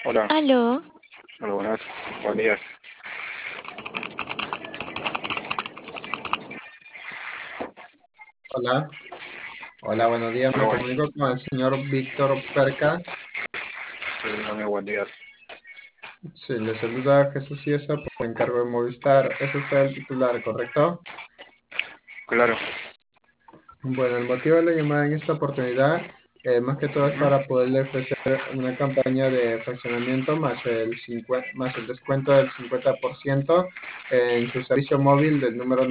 Hola, Aló, hola, buenas, buen día. Hola, hola, buenos días. Hola, Me buenas, comunico con el señor Víctor Perca. amigo, buen día. Sí, le saluda Jesús Ciesa por encargo de Movistar. Es usted el titular, ¿correcto? Claro, Bueno, el motivo de la llamada en esta oportunidad, más que todo es ujú, para poderle ofrecer una campaña de fraccionamiento más el descuento del 50% en su servicio móvil del número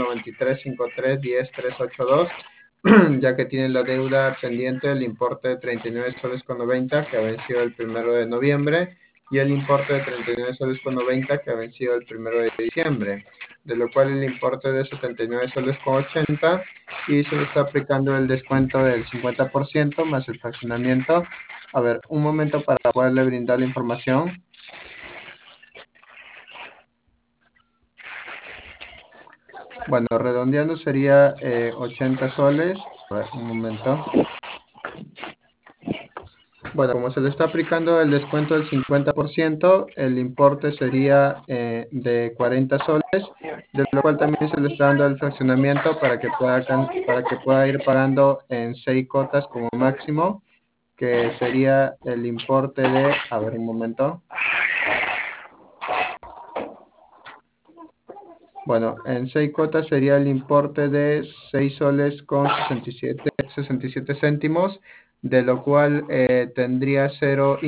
9353 ya que tiene la deuda pendiente del importe de 39 soles con 90 que ha vencido el 1 de noviembre y el importe de 39 soles con 90 que ha vencido el 1 de diciembre, de lo cual el importe de 79 soles con 80 y se le está aplicando el descuento del 50% más el fraccionamiento. A ver, un momento para poderle brindar la información. Bueno, redondeando sería 80 soles. A ver, un momento. Bueno, como se le está aplicando el descuento del 50%, el importe sería de 40 soles, de lo cual también se le está dando el fraccionamiento para que pueda ir pagando en 6 cotas como máximo, que sería el importe de, a ver un momento. Bueno, en 6 cuotas sería el importe de 6 soles con 67 céntimos, de lo cual tendría cero